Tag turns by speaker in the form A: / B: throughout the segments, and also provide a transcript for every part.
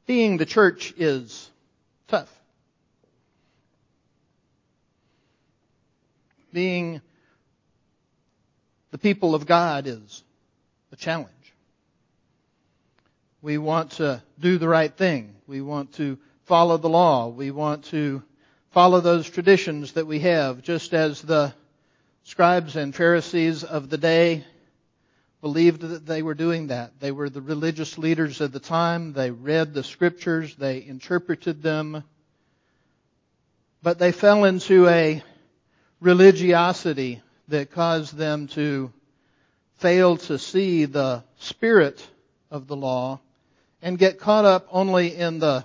A: Being the church is tough. Being the people of God is a challenge. We want to do the right thing. We want to follow the law. We want to follow those traditions that we have, just as the scribes and Pharisees of the day believed that they were doing that. They were the religious leaders of the time. They read the scriptures. They interpreted them. But they fell into a religiosity that caused them to fail to see the spirit of the law and get caught up only in the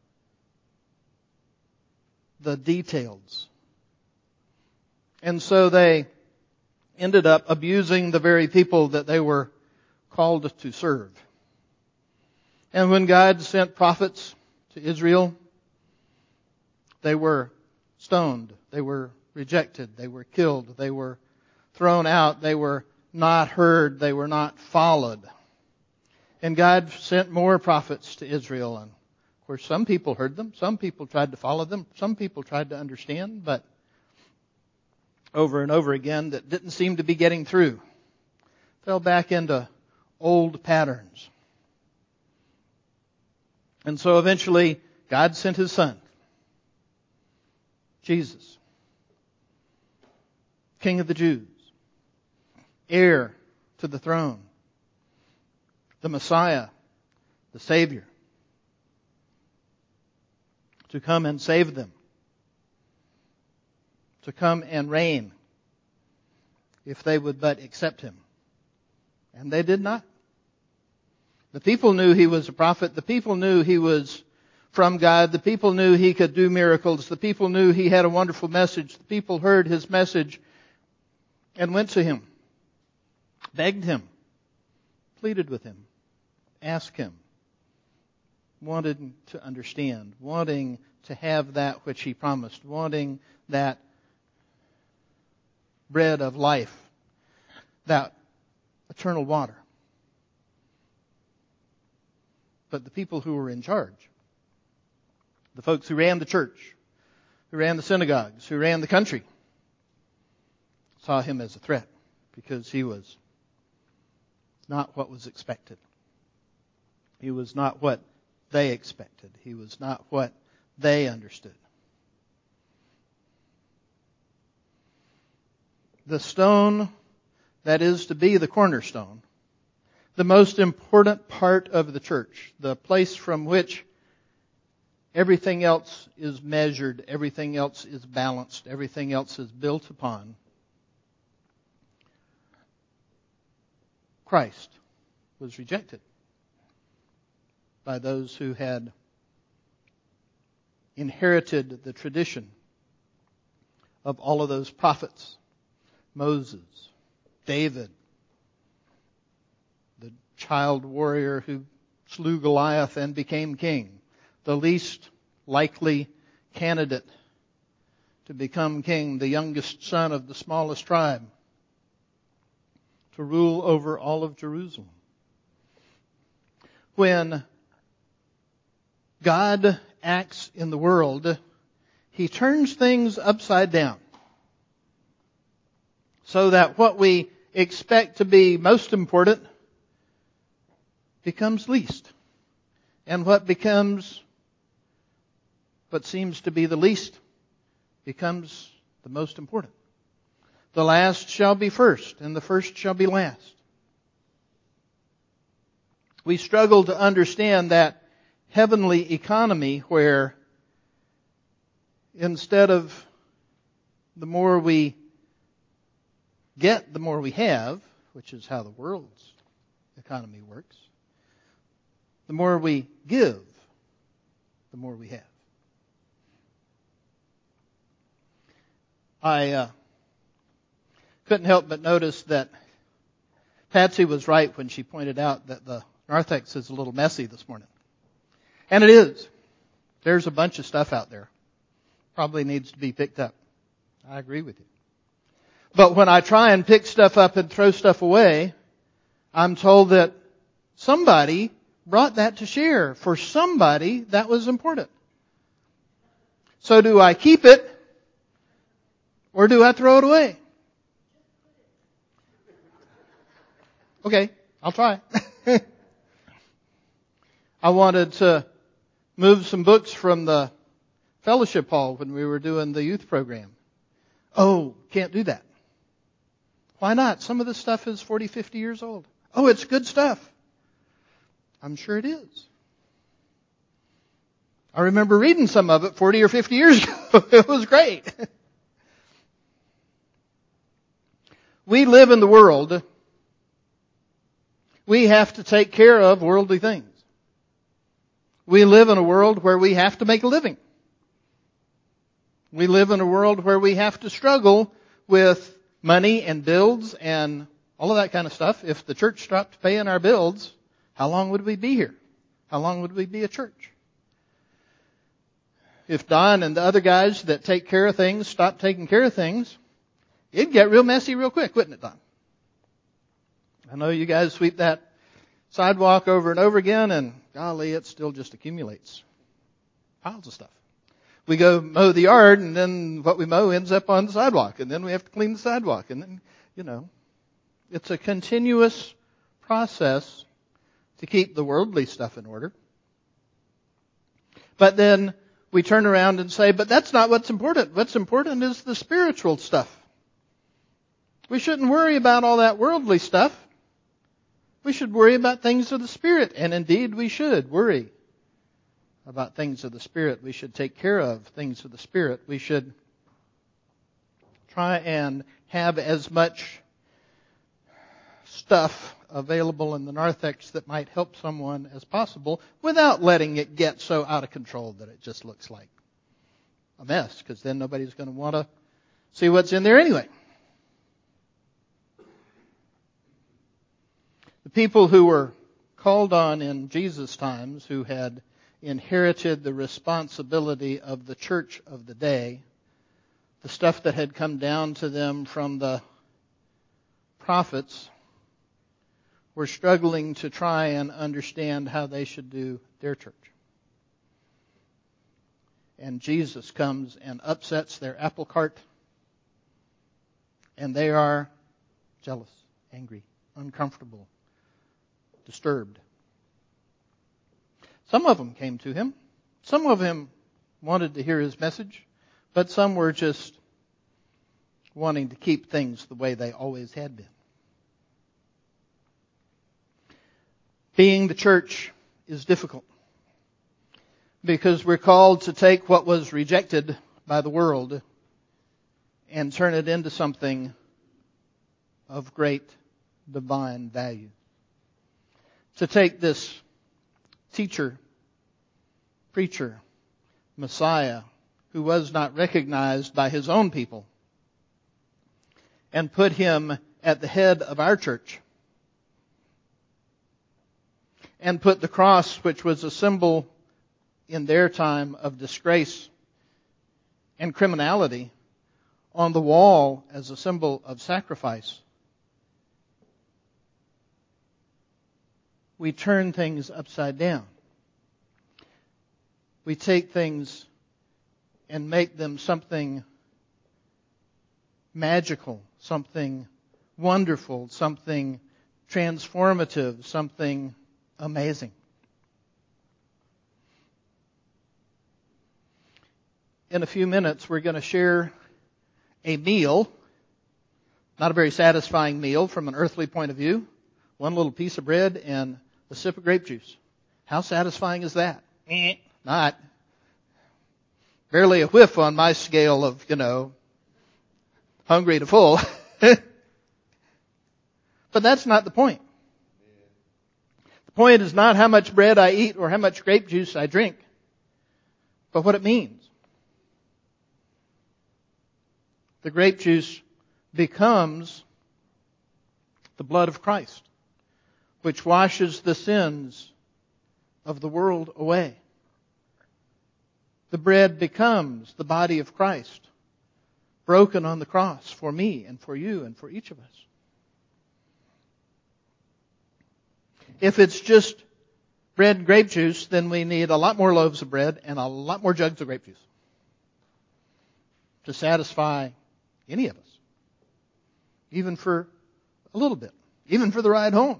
A: details. And so they ended up abusing the very people that they were called to serve. And when God sent prophets to Israel, they were stoned, they were rejected, they were killed, they were thrown out, they were not heard, they were not followed. And God sent more prophets to Israel. And of course, some people heard them, some people tried to follow them, some people tried to understand, but over and over again, that didn't seem to be getting through. Fell back into old patterns. And so eventually, God sent His Son, Jesus, King of the Jews, heir to the throne, the Messiah, the Savior, to come and save them, to come and reign if they would but accept Him. And they did not. The people knew He was a prophet. The people knew He was from God. The people knew He could do miracles. The people knew He had a wonderful message. The people heard His message and went to Him, begged Him, pleaded with Him, asked Him, wanted to understand, wanting to have that which He promised, wanting that bread of life, that eternal water. But the people who were in charge, the folks who ran the church, who ran the synagogues, who ran the country, saw Him as a threat because He was not what was expected. He was not what they expected. He was not what they understood. The stone that is to be the cornerstone, the most important part of the church, the place from which everything else is measured, everything else is balanced, everything else is built upon, Christ was rejected by those who had inherited the tradition of all of those prophets. Moses, David, the child warrior who slew Goliath and became king, the least likely candidate to become king, the youngest son of the smallest tribe, to rule over all of Jerusalem. When God acts in the world, He turns things upside down, so that what we expect to be most important becomes least. And what seems to be the least becomes the most important. The last shall be first, and the first shall be last. We struggle to understand that heavenly economy where instead of the more we get, the more we have, which is how the world's economy works, the more we give, the more we have. I couldn't help but notice that Patsy was right when she pointed out that the narthex is a little messy this morning. And it is. There's a bunch of stuff out there. Probably needs to be picked up. I agree with you. But when I try and pick stuff up and throw stuff away, I'm told that somebody brought that to share. For somebody, that was important. So do I keep it, or do I throw it away? Okay, I'll try. I wanted to move some books from the fellowship hall when we were doing the youth program. Oh, can't do that. Why not? Some of this stuff is 40, 50 years old. Oh, it's good stuff. I'm sure it is. I remember reading some of it 40 or 50 years ago. It was great. We live in the world. We have to take care of worldly things. We live in a world where we have to make a living. We live in a world where we have to struggle with money and bills and all of that kind of stuff. If the church stopped paying our bills, how long would we be here? How long would we be a church? If Don and the other guys that take care of things stopped taking care of things, it'd get real messy real quick, wouldn't it, Don? I know you guys sweep that sidewalk over and over again, and golly, it still just accumulates. Piles of stuff. We go mow the yard, and then what we mow ends up on the sidewalk, and then we have to clean the sidewalk, and then, it's a continuous process to keep the worldly stuff in order. But then we turn around and say, but that's not what's important. What's important is the spiritual stuff. We shouldn't worry about all that worldly stuff. We should worry about things of the Spirit. And indeed, we should worry about things of the Spirit. We should take care of things of the Spirit. We should try and have as much stuff available in the narthex that might help someone as possible without letting it get so out of control that it just looks like a mess, because then nobody's going to want to see what's in there anyway. The people who were called on in Jesus' times, who had inherited the responsibility of the church of the day, the stuff that had come down to them from the prophets, were struggling to try and understand how they should do their church. And Jesus comes and upsets their apple cart, and they are jealous, angry, uncomfortable, disturbed. Some of them came to him. Some of them wanted to hear his message, but some were just wanting to keep things the way they always had been. Being the church is difficult because we're called to take what was rejected by the world and turn it into something of great divine value. To take this teacher, preacher, Messiah, who was not recognized by his own people, and put him at the head of our church, and put the cross, which was a symbol in their time of disgrace and criminality, on the wall as a symbol of sacrifice. We turn things upside down. We take things and make them something magical, something wonderful, something transformative, something amazing. In a few minutes, we're going to share a meal, not a very satisfying meal from an earthly point of view. One little piece of bread and a sip of grape juice. How satisfying is that? Not. Barely a whiff on my scale of, hungry to full. But that's not the point. The point is not how much bread I eat or how much grape juice I drink, but what it means. The grape juice becomes the blood of Christ, which washes the sins of the world away. The bread becomes the body of Christ, broken on the cross for me and for you and for each of us. If it's just bread and grape juice, then we need a lot more loaves of bread and a lot more jugs of grape juice to satisfy any of us, even for a little bit, even for the ride home.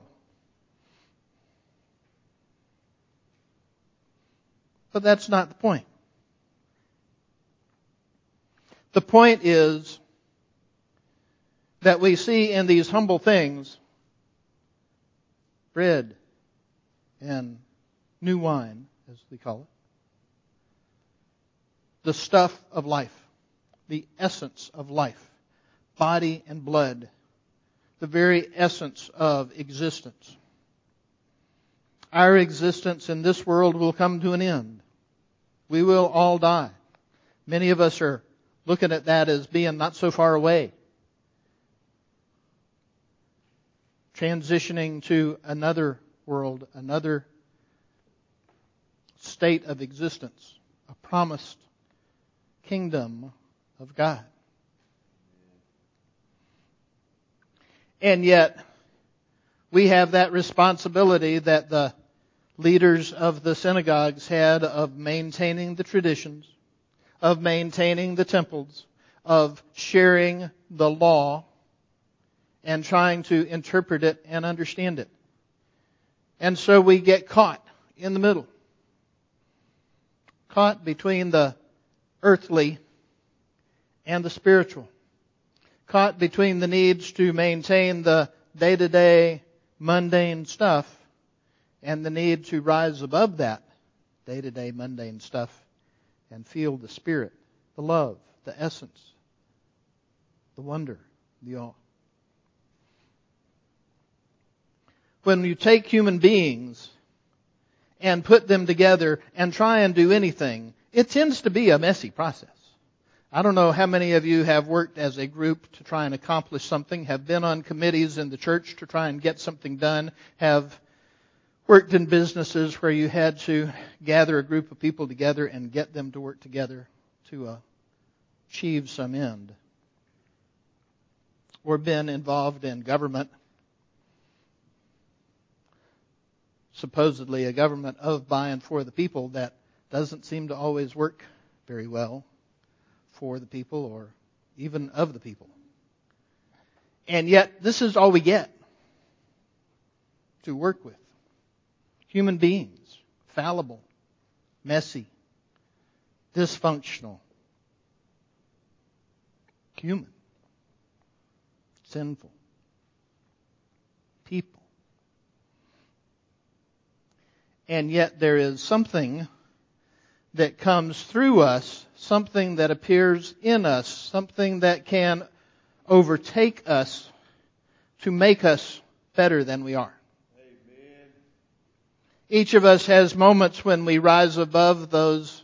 A: But that's not the point. The point is that we see in these humble things bread and new wine, as we call it, the stuff of life, the essence of life, body and blood, the very essence of existence. Our existence in this world will come to an end. We will all die. Many of us are looking at that as being not so far away. Transitioning to another world, another state of existence, a promised kingdom of God. And yet, we have that responsibility that the leaders of the synagogues had of maintaining the traditions, of maintaining the temples, of sharing the law, and trying to interpret it and understand it. And so we get caught in the middle. Caught between the earthly and the spiritual. Caught between the needs to maintain the day-to-day mundane stuff and the need to rise above that day-to-day mundane stuff and feel the Spirit, the love, the essence, the wonder, the awe. When you take human beings and put them together and try and do anything, it tends to be a messy process. I don't know how many of you have worked as a group to try and accomplish something, have been on committees in the church to try and get something done, have worked in businesses where you had to gather a group of people together and get them to work together to achieve some end. Or been involved in government, supposedly a government of, by, and for the people that doesn't seem to always work very well for the people or even of the people. And yet, this is all we get to work with. Human beings, fallible, messy, dysfunctional, human, sinful people. And yet there is something that comes through us, something that appears in us, something that can overtake us to make us better than we are. Amen. Each of us has moments when we rise above those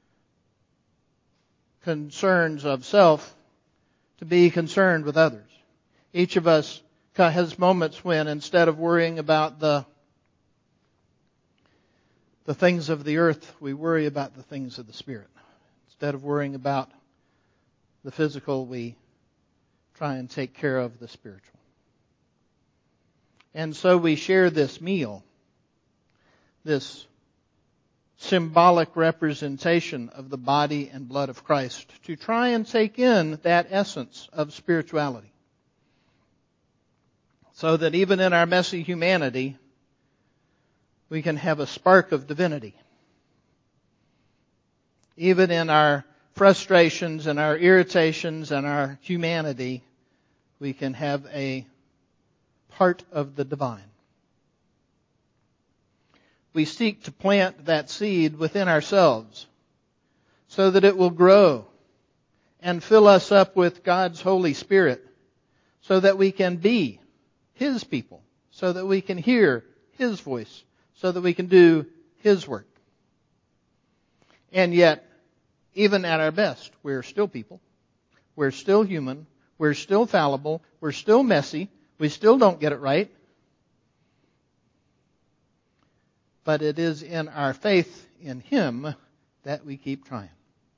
A: concerns of self to be concerned with others. Each of us has moments when, instead of worrying about the things of the earth, we worry about the things of the Spirit. Instead of worrying about the physical, we try and take care of the spiritual. And so we share this meal, this symbolic representation of the body and blood of Christ, to try and take in that essence of spirituality. So that even in our messy humanity, we can have a spark of divinity. Even in our frustrations and our irritations and our humanity, we can have a part of the divine. We seek to plant that seed within ourselves so that it will grow and fill us up with God's Holy Spirit so that we can be His people, so that we can hear His voice, so that we can do His work. And yet, even at our best, we're still people. We're still human. We're still fallible. We're still messy. We still don't get it right. But it is in our faith in Him that we keep trying.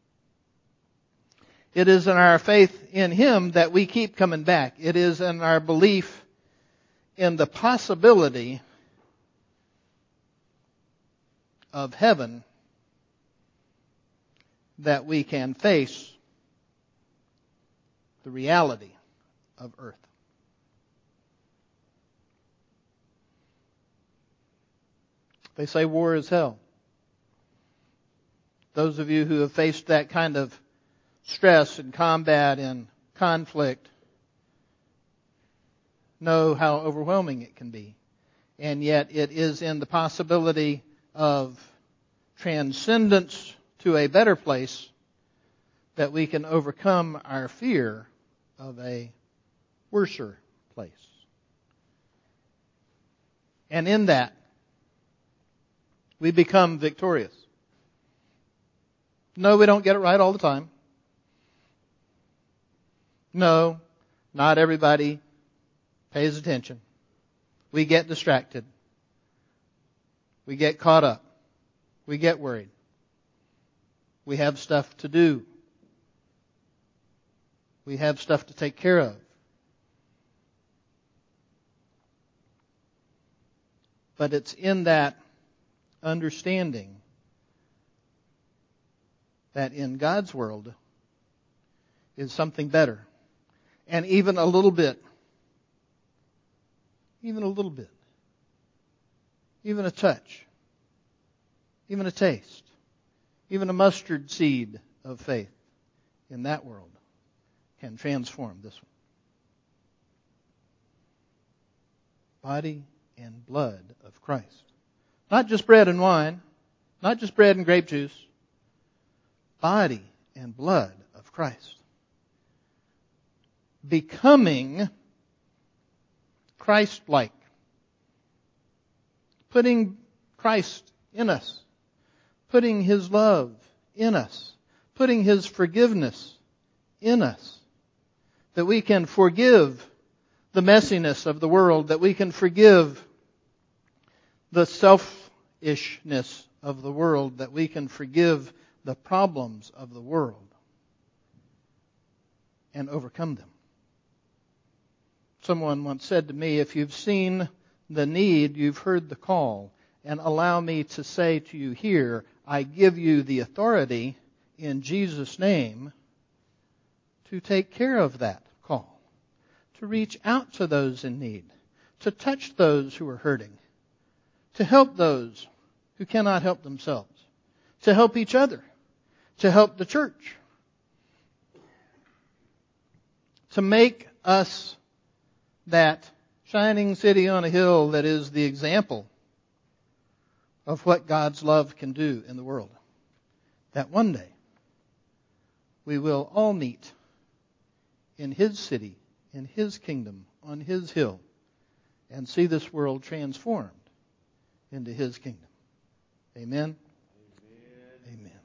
A: It is in our faith in Him that we keep coming back. It is in our belief in the possibility of heaven that we can face the reality of earth. They say war is hell. Those of you who have faced that kind of stress and combat and conflict know how overwhelming it can be. And yet it is in the possibility of transcendence to a better place that we can overcome our fear of a worser place. And in that, we become victorious. No, we don't get it right all the time. No, not everybody pays attention. We get distracted. We get caught up. We get worried. We have stuff to do. We have stuff to take care of. But it's in that understanding that in God's world is something better. And even a little bit, even a touch, even a taste, even a mustard seed of faith in that world can transform this one. Body and blood of Christ. Not just bread and wine, not just bread and grape juice. Body and blood of Christ. Becoming Christ-like. Putting Christ in us. Putting His love in us. Putting His forgiveness in us. That we can forgive the messiness of the world. That we can forgive the selfishness of the world. That we can forgive the problems of the world and overcome them. Someone once said to me, if you've seen the need, you've heard the call. And allow me to say to you here, I give you the authority in Jesus' name to take care of that call. To reach out to those in need. To touch those who are hurting. To help those who cannot help themselves. To help each other. To help the church. To make us that shining city on a hill that is the example of what God's love can do in the world. That one day we will all meet in His city, in His kingdom, on His hill, and see this world transformed into His kingdom. Amen? Amen. Amen.